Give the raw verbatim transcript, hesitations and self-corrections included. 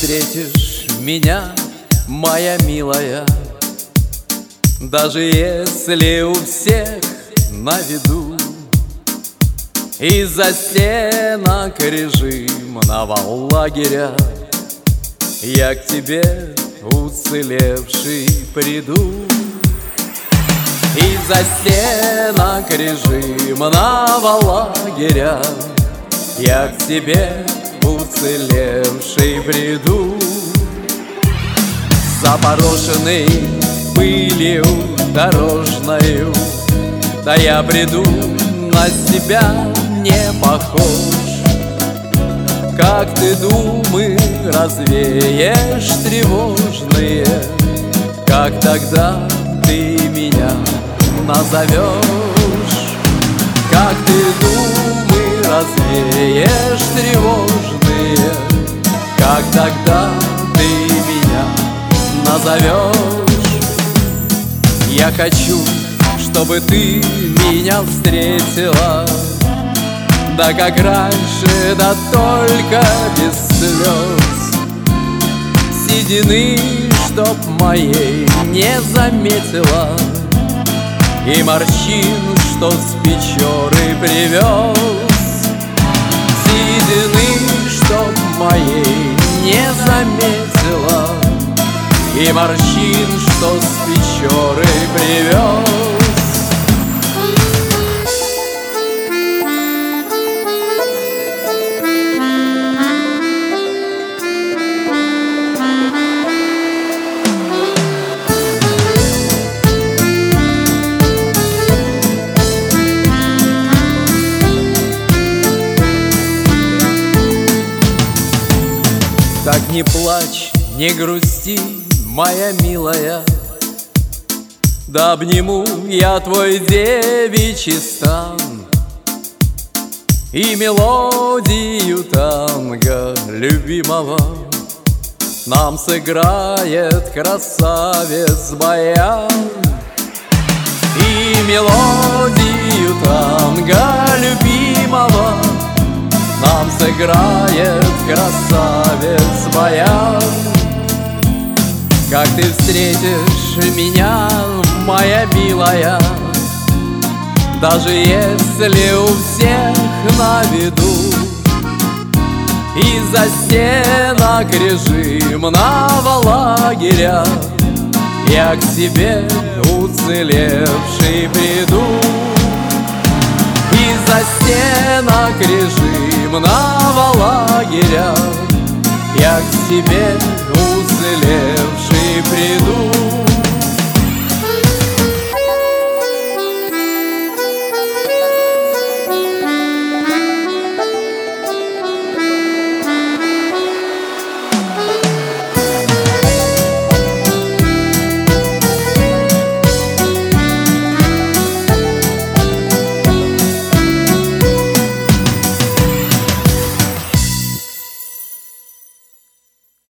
встретишь меня, моя милая, даже если у всех на виду из-за стенок режимного лагеря я к тебе, уцелевший, приду. Из-за стенок режимного лагеря я к тебе, уцелевший, приду. Запорошенный пылью дорожною, да я приду, на себя не похож. Как ты думы развеешь тревожные, как тогда ты меня назовешь? Как ты думы развеешь тревожные, как тогда ты меня назовешь? Я хочу, чтобы ты меня встретила, да как раньше, да только без слез. Седины, чтоб моей не заметила, и морщин, что с Печоры привез. Седины, чтоб моей не заметила, и морщин, что с Печоры привез. Так не плачь, не грусти, моя милая, да обниму я твой девичий стан, и мелодию танго любимого нам сыграет красавец баян. И мелодию танго любимого нам сыграет красавец баян. Как ты встретишь меня, моя милая, даже если у всех на виду из-за стенок режимного лагеря я к тебе, уцелевший, приду. Из-за стенок режимного лагеря я к тебе, уцелевший,